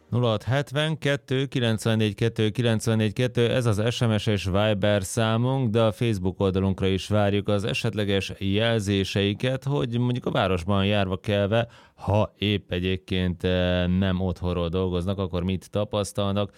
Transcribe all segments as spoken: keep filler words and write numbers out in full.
nulla hat hetvenkettő kilencvennégy kilencvennégy kettő, ez az es em es és Viber számunk, de a Facebook oldalunkra is várjuk az esetleges jelzéseiket, hogy mondjuk a városban járva kelve, ha épp egyébként nem otthonról dolgoznak, akkor mit tapasztalnak,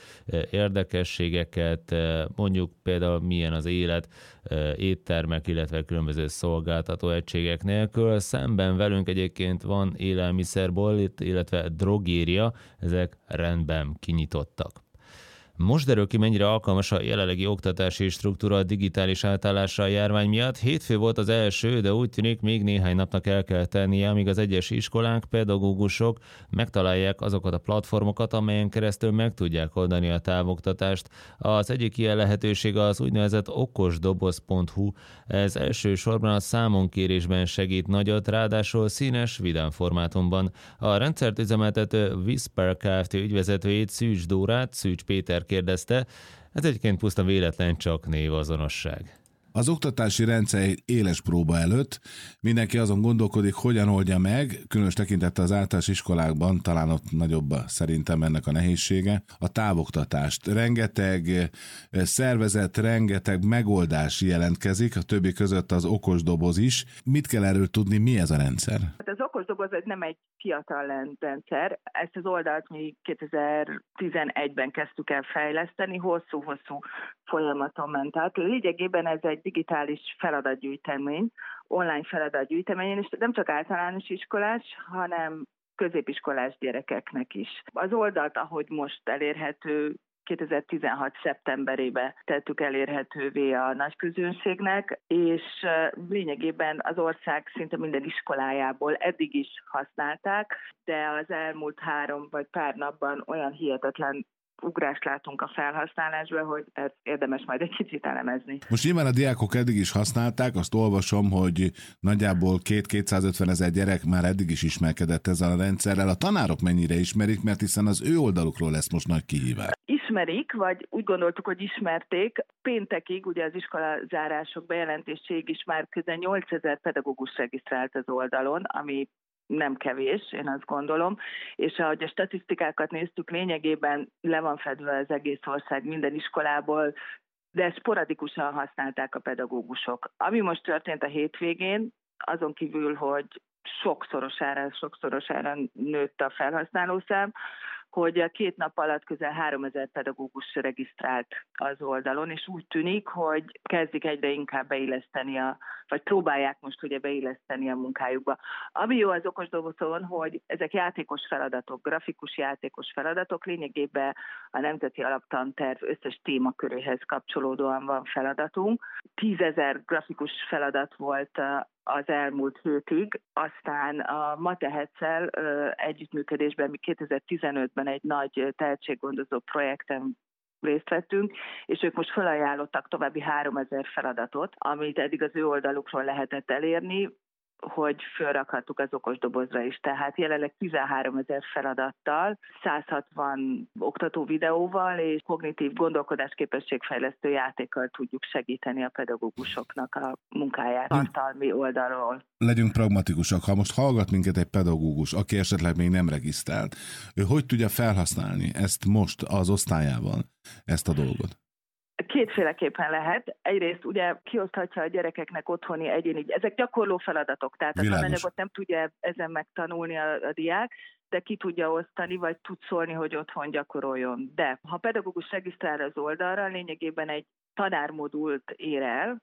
érdekességeket, mondjuk például milyen az élet éttermek, illetve különböző szolgáltató egységek nélkül. Szemben velünk egyébként van élelmiszerbolt, illetve drogéria, ezek rendben kinyitottak. Most derül ki, mennyire alkalmas a jelenlegi oktatási struktúra a digitális átállásra a járvány miatt. Hétfő volt az első, de úgy tűnik, még néhány napnak el kell tennie, amíg az egyes iskolák, pedagógusok megtalálják azokat a platformokat, amelyen keresztül meg tudják oldani a távoktatást. Az egyik ilyen lehetőség az úgynevezett okosdoboz pont hu. Ez elsősorban a számonkérésben segít nagyot, ráadásul színes, vidám formátumban. A rendszert üzemeltető Whisper Kft. Ügyvezetőjét, Szűcs Dórát, Szűcs Péter kérdezte, ez egyébként puszta véletlen, csak névazonosság. Az oktatási rendszer egy éles próba előtt mindenki azon gondolkodik, hogyan oldja meg, különös tekintettel az általános iskolákban, talán ott nagyobb szerintem ennek a nehézsége, a távoktatást. Rengeteg szervezet, rengeteg megoldás jelentkezik, a többi között az okosdoboz is. Mit kell erről tudni, mi ez a rendszer? Az okosdoboz nem egy fiatal rendszer. Ezt az oldalt mi kétezer-tizenegyben kezdtük el fejleszteni, hosszú-hosszú folyamaton ment át. Lényegében ez egy digitális feladatgyűjtemény, online feladatgyűjtemény, és nem csak általános iskolás, hanem középiskolás gyerekeknek is. Az oldalt, ahogy most elérhető, kétezer-tizenhat szeptemberében tettük elérhetővé a nagy közönségnek, és lényegében az ország szinte minden iskolájából eddig is használták, de az elmúlt három vagy pár napban olyan hihetetlen ugrást látunk a felhasználásban, hogy ezt érdemes majd egy kicsit elemezni. Most nyilván a diákok eddig is használták, azt olvasom, hogy nagyjából két-kétszázötven ezer gyerek már eddig is ismerkedett ezzel a rendszerrel. A tanárok mennyire ismerik, mert hiszen az ő oldalukról lesz most nagy kihívás. Ismerik, vagy úgy gondoltuk, hogy ismerték. Péntekig, ugye az iskolazárások bejelentéséig is már közel nyolcezer pedagógus regisztrált az oldalon, ami nem kevés, én azt gondolom, és ahogy a statisztikákat néztük, lényegében le van fedve az egész ország minden iskolából, de sporadikusan használták a pedagógusok. Ami most történt a hétvégén, azon kívül, hogy sokszorosára, sokszorosára nőtt a felhasználószám, hogy a két nap alatt közel háromezer pedagógus regisztrált az oldalon, és úgy tűnik, hogy kezdik egyre inkább beilleszteni, a, vagy próbálják most ugye beilleszteni a munkájukba. Ami jó az okosdobozon, hogy ezek játékos feladatok, grafikus játékos feladatok, lényegében a Nemzeti Alaptanterv összes témaköréhez kapcsolódóan van feladatunk. Tízezer grafikus feladat volt az elmúlt hétig, aztán a Matehetszel együttműködésben mi kétezer-tizenötben egy nagy tehetséggondozó projekten részt vettünk, és ők most felajánlottak további háromezer feladatot, amit eddig az ő oldalukról lehetett elérni, hogy fölrakhattuk az okosdobozra is. Tehát jelenleg tizenháromezer feladattal, száz hatvan oktató videóval és kognitív gondolkodásképességfejlesztő játékkal tudjuk segíteni a pedagógusoknak a munkáját tartalmi oldalról. Legyünk pragmatikusak, ha most hallgat minket egy pedagógus, aki esetleg még nem regisztrált, ő hogy tudja felhasználni ezt most az osztályában, ezt a dolgot? Kétféleképpen lehet. Egyrészt ugye kioszthatja a gyerekeknek otthoni egyéni, ezek gyakorló feladatok, tehát a tananyagot nem tudja ezen megtanulni a, a diák, de ki tudja osztani, vagy tud szólni, hogy otthon gyakoroljon. De ha pedagógus regisztrál az oldalra, lényegében egy tanármodult ér el,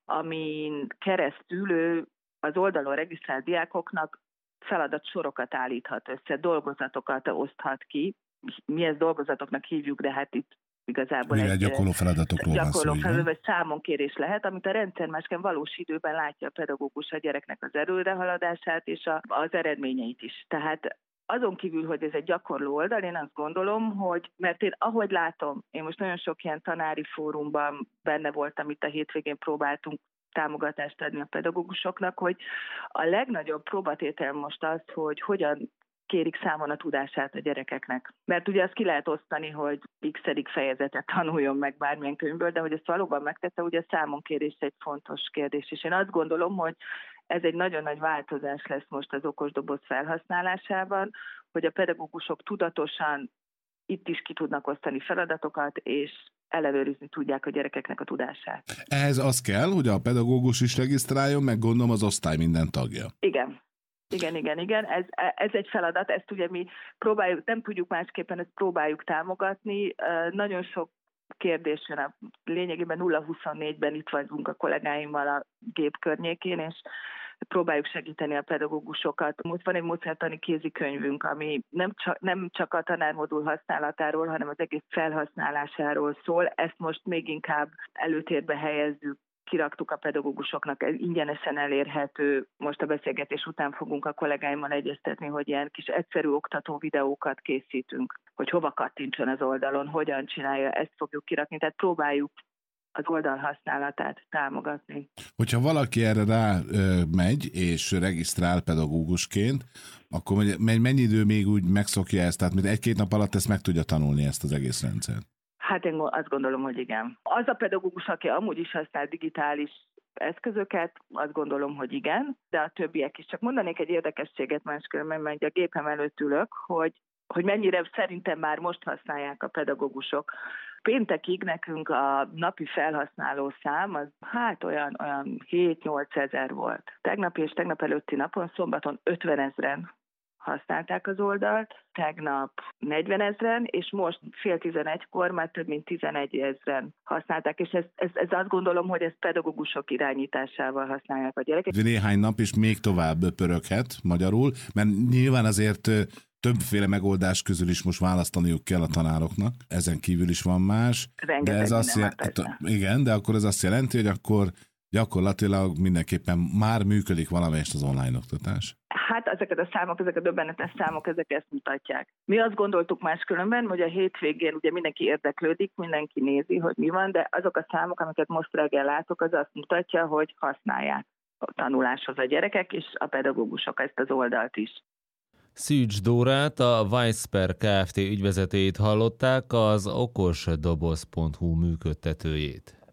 amin keresztül ő az oldalon regisztrált diákoknak feladatsorokat állíthat össze, dolgozatokat oszthat ki. Mi ezt dolgozatoknak hívjuk, de hát itt igazából Mire egy gyakorló feladatokról gyakorló van szó, feladat, vagy számonkérés lehet, amit a rendszer másként valós időben látja a pedagógus a gyereknek az előrehaladását és a, az eredményeit is. Tehát azon kívül, hogy ez egy gyakorló oldal, én azt gondolom, hogy, mert én ahogy látom, én most nagyon sok ilyen tanári fórumban benne voltam, itt a hétvégén próbáltunk támogatást adni a pedagógusoknak, hogy a legnagyobb próbatétel most az, hogy hogyan kérik számon a tudását a gyerekeknek. Mert ugye azt ki lehet osztani, hogy x-edik fejezetet tanuljon meg bármilyen könyvből, de hogy ezt valóban megtette, ugye a számonkérés egy fontos kérdés. És én azt gondolom, hogy ez egy nagyon nagy változás lesz most az okosdoboz felhasználásában, hogy a pedagógusok tudatosan itt is ki tudnak osztani feladatokat, és ellenőrizni tudják a gyerekeknek a tudását. Ehhez az kell, hogy a pedagógus is regisztráljon, meg gondolom az osztály minden tagja. Igen. Igen, igen, igen. Ez, ez egy feladat, ezt ugye mi próbáljuk, nem tudjuk másképpen, ezt próbáljuk támogatni. Nagyon sok kérdés jön, a lényegében nulla huszonnégyben itt vagyunk a kollégáimmal a gép környékén, és próbáljuk segíteni a pedagógusokat. Most van egy módszertani kézikönyvünk, ami nem csak, nem csak a tanármodul használatáról, hanem az egész felhasználásáról szól. Ezt most még inkább előtérbe helyezzük, kiraktuk a pedagógusoknak, ez ingyenesen elérhető. Most a beszélgetés után fogunk a kollégáimmal egyeztetni, hogy ilyen kis egyszerű oktató videókat készítünk, hogy hova kattintson az oldalon, hogyan csinálja, ezt fogjuk kirakni, tehát próbáljuk az oldal használatát támogatni. Hogyha valaki erre rá ö, megy és regisztrál pedagógusként, akkor mennyi idő még úgy megszokja ezt? Tehát egy-két nap alatt ezt meg tudja tanulni, ezt az egész rendszert? Hát én azt gondolom, hogy igen. Az a pedagógus, aki amúgy is használ digitális eszközöket, azt gondolom, hogy igen, de a többiek is. Csak mondanék egy érdekességet máskülönben, mert a gépem előtt ülök, hogy, hogy mennyire szerintem már most használják a pedagógusok. Péntekig nekünk a napi felhasználó szám az hát olyan, olyan hét-nyolc ezer volt. Tegnap és tegnap előtti napon, szombaton ötvenezren használták az oldalt, tegnap negyvenezren, és most fél tizenegykor már több mint tizenegyezren használták, és ez, ez, ez azt gondolom, hogy ezt pedagógusok irányításával használják a gyerekek. Néhány nap is még tovább pöröghet magyarul, mert nyilván azért többféle megoldás közül is most választaniuk kell a tanároknak, ezen kívül is van más. Rengeteg de ez azt jelenti, igen, de akkor ez azt jelenti, hogy akkor gyakorlatilag mindenképpen már működik valamelyest az online oktatás. Hát ezeket a számok, ezek a döbbenetes számok, ezek ezt mutatják. Mi azt gondoltuk máskülönben, hogy a hétvégén ugye mindenki érdeklődik, mindenki nézi, hogy mi van, de azok a számok, amiket most reggel látok, az azt mutatja, hogy használják a tanuláshoz a gyerekek és a pedagógusok ezt az oldalt is. Szűcs Dórát, a Weisper Kft. Ügyvezetőjét hallották, az okosdoboz pont hu működtetőjét.